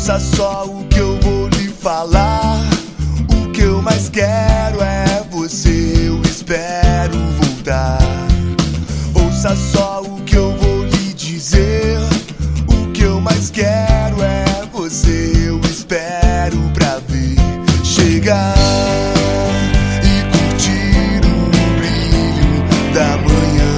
Ouça só o que eu vou lhe falar. O que eu mais quero é você, eu espero voltar. Ouça só o que eu vou lhe dizer. O que eu mais quero é você, eu espero pra ver chegar e curtir o brilho da manhã.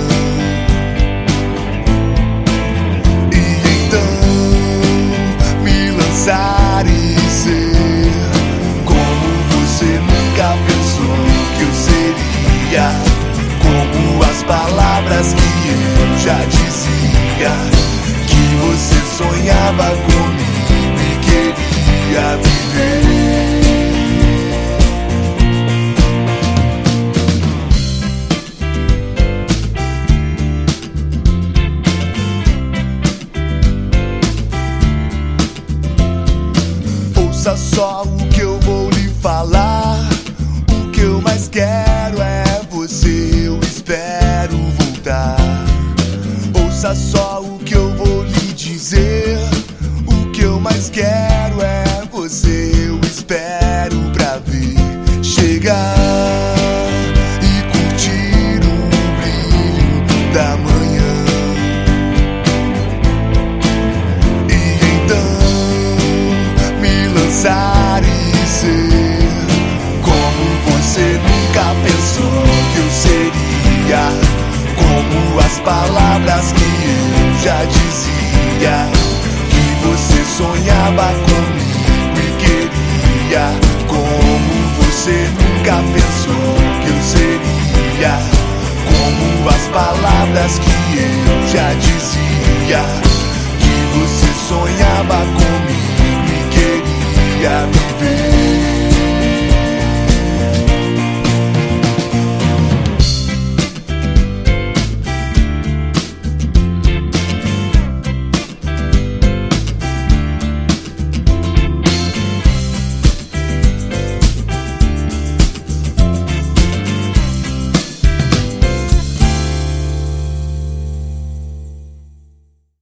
E então me lançar e ser como você nunca pensou que eu seria, como as palavras que eu já dizia, que você sonhava comigo e queria viver. Ouça só o que eu vou lhe falar. O que eu mais quero é você, eu espero voltar. Ouça só o que eu vou lhe dizer. O que eu mais quero é você, eu espero pra ver chegar e curtir o brilho da manhã. E então me lançar e ser como você nunca pensou que eu seria, como as palavras que eu já dizia, que você sonhava comigo e queria, como você nunca pensou que eu seria, como as palavras que eu já dizia, que você sonhava comigo e queria.